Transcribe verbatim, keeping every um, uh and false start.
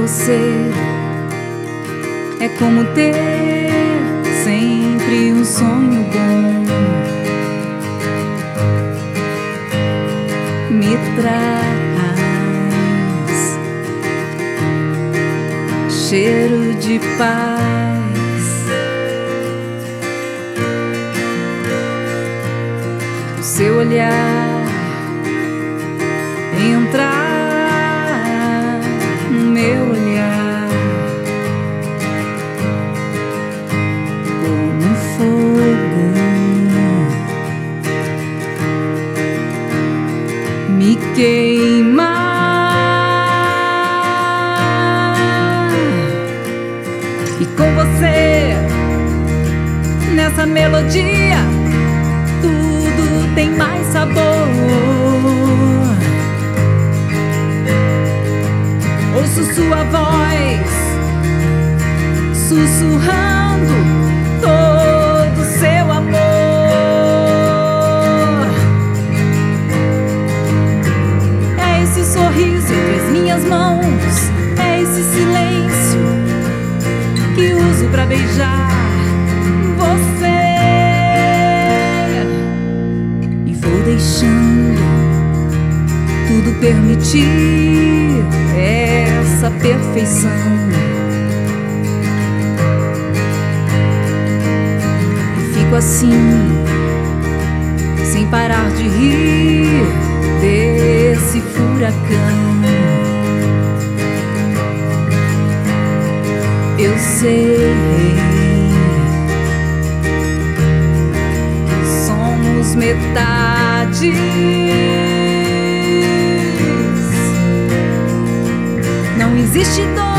você é como ter sempre um sonho bom. Me traz cheiro de paz, o seu olhar entrar no meu olhar como fogo, me queimar. E com você nessa melodia tudo tem mais sabor. Ouço sua voz sussurrando todo seu amor. É esse sorriso entre as minhas mãos, é esse silêncio que uso pra beijar você. E vou deixando tudo permitir essa perfeição. E fico assim, sem parar de rir desse furacão. Eu sei, somos metade. Não existe dor